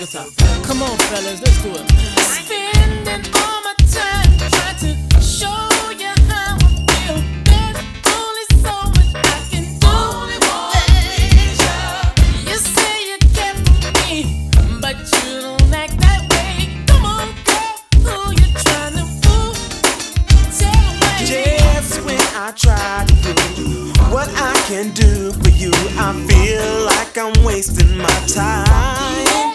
Come on, fellas, let's do it. Spending all my time trying to show you how I feel. There's only so much I can do. Only one measure. You say you care for me, but you don't act that way. Come on, girl, who you trying to fool? Tell me. Just when I try to do what I can do for you, I feel like I'm wasting my time.